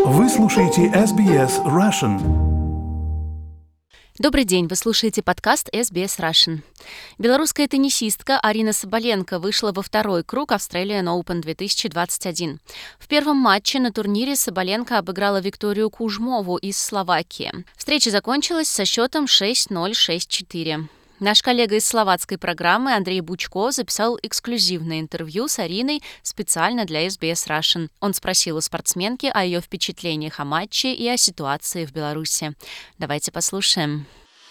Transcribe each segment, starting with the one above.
Вы слушаете SBS Russian. Добрый день, вы слушаете подкаст SBS Russian. Белорусская теннисистка Арина Соболенко вышла во второй круг Australian Open 2021. В первом матче на турнире Соболенко обыграла Викторию Кужмову из Словакии. Встреча закончилась со счетом 6-0, 6-4. Наш коллега из словацкой программы Андрей Бучко записал эксклюзивное интервью с Ариной специально для SBS Russian. Он спросил у спортсменки о ее впечатлениях о матче и о ситуации в Беларуси. Давайте послушаем.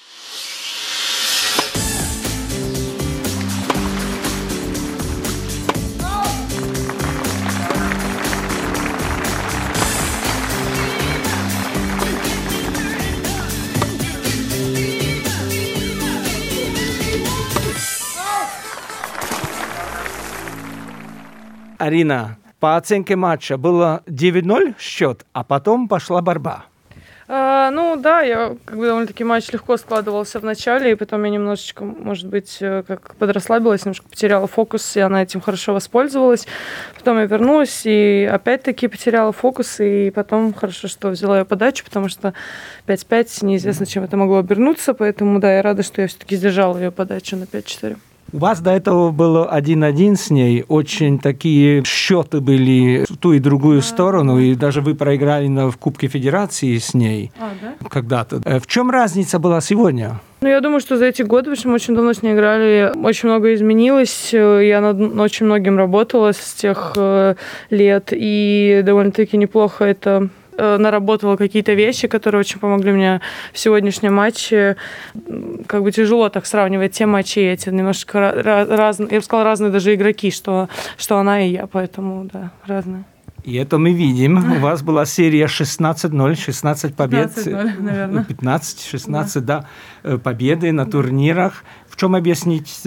Арина, по оценке матча было 9-0 счет, а потом пошла борьба. Я довольно-таки матч легко складывался в начале, и потом я немножечко, может быть, как подрасслабилась, немножко потеряла фокус, и она этим хорошо воспользовалась. Потом я вернулась и опять-таки потеряла фокус, и потом хорошо, что взяла ее подачу, потому что 5-5, неизвестно, чем это могло обернуться, поэтому, да, я рада, что я все-таки сдержала ее подачу на 5-4. У вас до этого было 1-1 с ней, очень такие счеты были в ту и другую сторону, и даже вы проиграли в Кубке Федерации с ней когда-то. В чем разница была сегодня? Я думаю, что за эти годы, потому что мы очень давно с ней играли, очень много изменилось. Я над очень многим работала с тех лет, и довольно-таки неплохо это наработала какие-то вещи, которые очень помогли мне в сегодняшнем матче. Как бы тяжело так сравнивать те матчи и эти. Немножко разные, я бы сказала, разные даже игроки, что она и я, поэтому, да, разные. И это мы видим. У вас была серия 16-0, 16 побед. 15-0, наверное. 15-16, да, победы на турнирах. В чем объяснить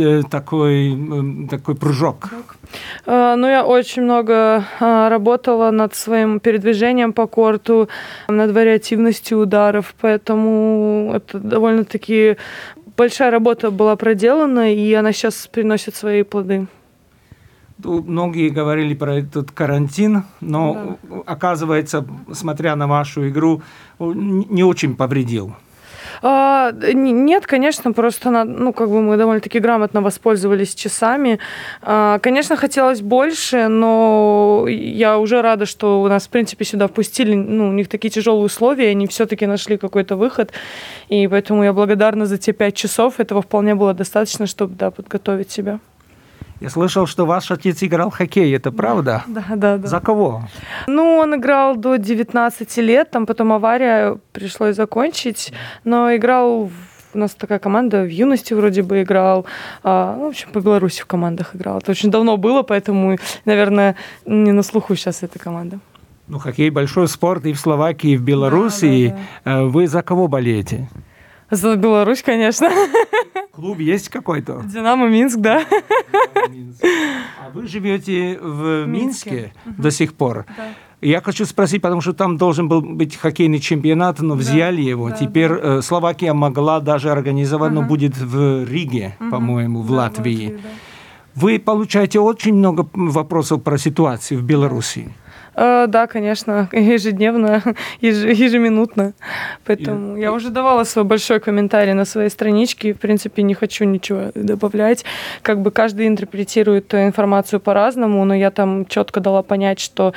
такой прыжок? Я очень много работала над своим передвижением по корту, над вариативностью ударов, поэтому это довольно-таки большая работа была проделана, и она сейчас приносит свои плоды. Многие говорили про этот карантин, но, оказывается, смотря на вашу игру, не очень повредил. Нет, конечно, просто мы довольно-таки грамотно воспользовались часами. Конечно, хотелось больше, но я уже рада, что нас, в принципе, сюда впустили. У них такие тяжелые условия, они все-таки нашли какой-то выход. И поэтому я благодарна за те 5 часов. Этого вполне было достаточно, чтобы подготовить себя. Я слышал, что ваш отец играл в хоккей, это правда? Да. За кого? Он играл до 19 лет, там потом авария, пришлось закончить, но играл, у нас такая команда, в юности вроде бы играл, в общем, по Беларуси в командах играл. Это очень давно было, поэтому, наверное, не на слуху сейчас эта команда. Хоккей большой спорт и в Словакии, и в Беларуси. Да. Вы за кого болеете? За Беларусь, конечно. Клуб есть какой-то? Динамо Минск, да. А вы живете в Минске до сих пор? Да. Я хочу спросить, потому что там должен был быть хоккейный чемпионат, но взяли его. Теперь Словакия могла даже организовать, но будет в Риге, по-моему, в Латвии. Вы получаете очень много вопросов про ситуацию в Беларуси. Да, конечно, ежедневно, ежеминутно. Поэтому я уже давала свой большой комментарий на своей страничке. В принципе, не хочу ничего добавлять. Каждый интерпретирует информацию по-разному, но я там четко дала понять, что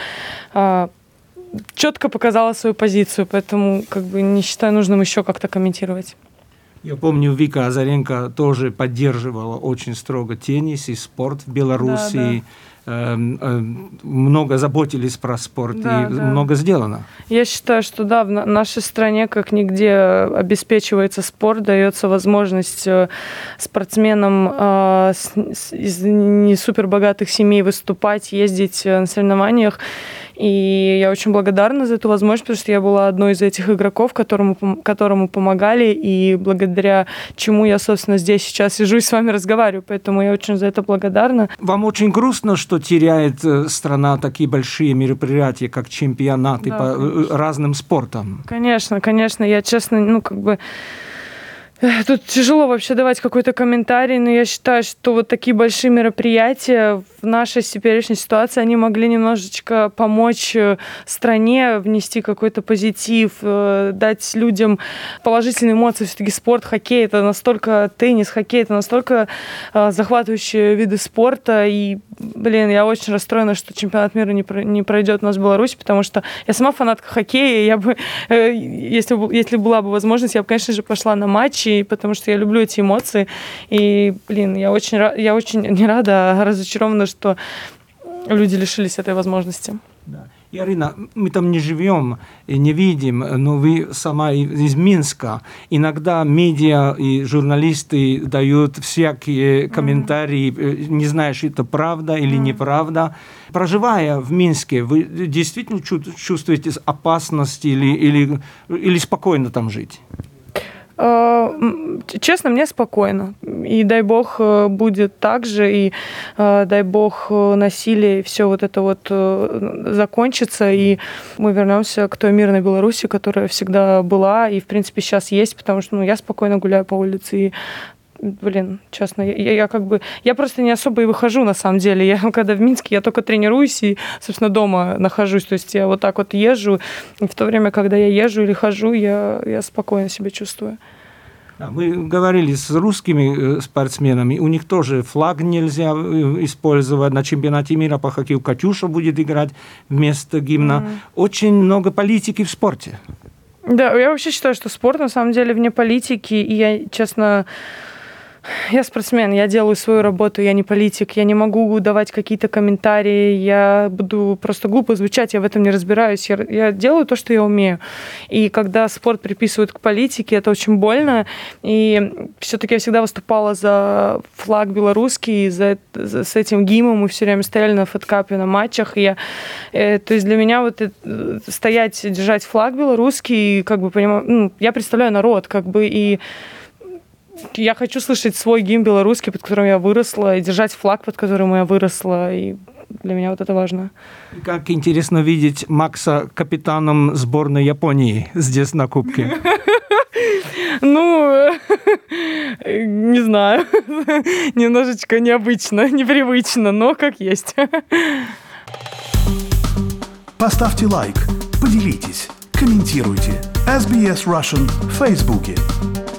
четко показала свою позицию, поэтому не считаю нужным еще как-то комментировать. Я помню, Вика Азаренко тоже поддерживала очень строго теннис и спорт в Беларуси. Да. Много заботились про спорт, много сделано. Я считаю, что в нашей стране как нигде обеспечивается спорт, дается возможность спортсменам из не супербогатых семей выступать, ездить на соревнованиях. И я очень благодарна за эту возможность, потому что я была одной из этих игроков, которому помогали, и благодаря чему я, собственно, здесь сейчас сижу и с вами разговариваю. Поэтому я очень за это благодарна. Вам очень грустно, что теряет страна такие большие мероприятия, как чемпионаты по разным спортам? Конечно. Я, честно, Тут тяжело вообще давать какой-то комментарий, но я считаю, что вот такие большие мероприятия в нашей теперешней ситуации, они могли немножечко помочь стране, внести какой-то позитив, дать людям положительные эмоции. Все-таки спорт, хоккей, это настолько теннис, хоккей, это настолько захватывающие виды спорта. И, я очень расстроена, что чемпионат мира не пройдет у нас в Беларуси, потому что я сама фанатка хоккея, я бы, если была бы возможность, я бы, конечно же, пошла на матчи, потому что я люблю эти эмоции. И, я очень не рада, а разочарована, что люди лишились этой возможности. Да. И, Арина, мы там не живем и не видим, но вы сама из Минска. Иногда медиа и журналисты дают всякие комментарии, не знаешь, это правда или неправда. Проживая в Минске, вы действительно чувствуете опасность или спокойно там жить? Честно, мне спокойно. И дай бог будет так же, и дай бог насилие, и все вот это вот закончится, и мы вернемся к той мирной Беларуси, которая всегда была, и в принципе сейчас есть, потому что я спокойно гуляю по улице, и честно, я просто не особо и выхожу, на самом деле. Я, когда в Минске, я только тренируюсь и, собственно, дома нахожусь. То есть я вот так вот езжу. И в то время, когда я езжу или хожу, я спокойно себя чувствую. Мы говорили с русскими спортсменами, у них тоже флаг нельзя использовать. На чемпионате мира по хоккею Катюша будет играть вместо гимна. Очень много политики в спорте. Да, я вообще считаю, что спорт, на самом деле, вне политики. И я, честно... Я спортсмен, я делаю свою работу, я не политик, я не могу давать какие-то комментарии, я буду просто глупо звучать, я в этом не разбираюсь, я делаю то, что я умею. И когда спорт приписывают к политике, это очень больно, и все-таки я всегда выступала за флаг белорусский, с этим гимном, мы все время стояли на фэдкапе, на матчах, то есть для меня стоять, держать флаг белорусский, я представляю народ, и я хочу слышать свой гимн белорусский, под которым я выросла, и держать флаг, под которым я выросла, и для меня это важно. Как интересно видеть Макса капитаном сборной Японии здесь на Кубке. Не знаю, немножечко необычно, непривычно, но как есть. Поставьте лайк, поделитесь, комментируйте. SBS Russian в Фейсбуке.